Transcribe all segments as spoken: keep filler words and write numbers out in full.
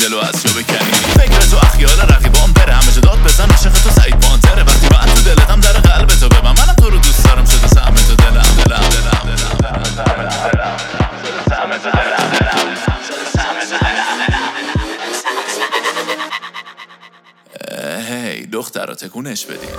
دلو از جا بکنی. فکر تو اخیال رقیبان بره همه جا داد بزن عاشق تو سعید بانتره. وقتی من تو دلتم در قلب تو ببن منم تو رو دوست دارم شده سهم تو دلم دلم دلم دلم سهم تو دلم هی دخترا تکونش بدین.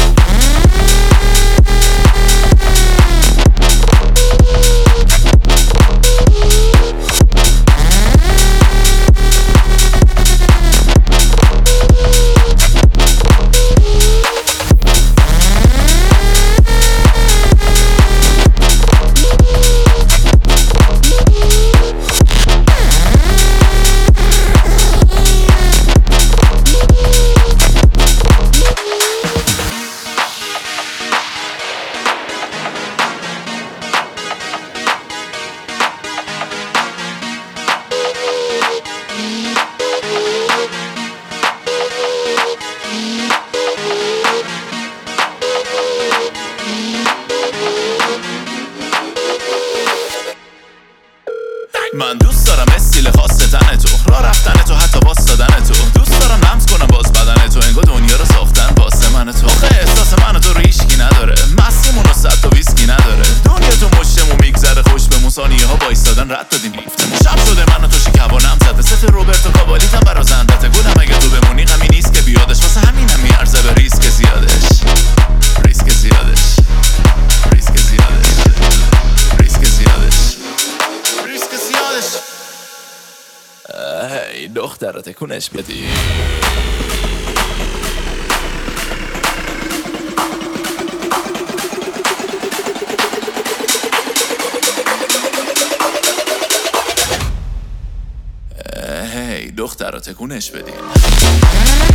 من دوست دارم استیل خاص تن تو، راه رفتن تو، حتی واسادن تو. دوست دارم لمس کنم باز بدن تو، انگار دنیا رو ساختن واسه من تو. آخه احساس من تو رو هیچکی نداره، مستیمون و صد تا ویسکی نداره. دنیا تو مشتمون میگذره خوش به موسانیه ها وایستادن رد دادیم لیفتمون. شب شده من و تو شیکوانم زده ست روبرتو کابالیتم برا زندته. گفتم اگه تو بمونی غمی نیست که بیادش، واسه همینم میارزه به ریسک زیادش. ریسک زیادش ریسک زیادش ریسک زیادش ریسک زیادش. هی دخترا تکونش بدی. هی دخترا تکونش بدین.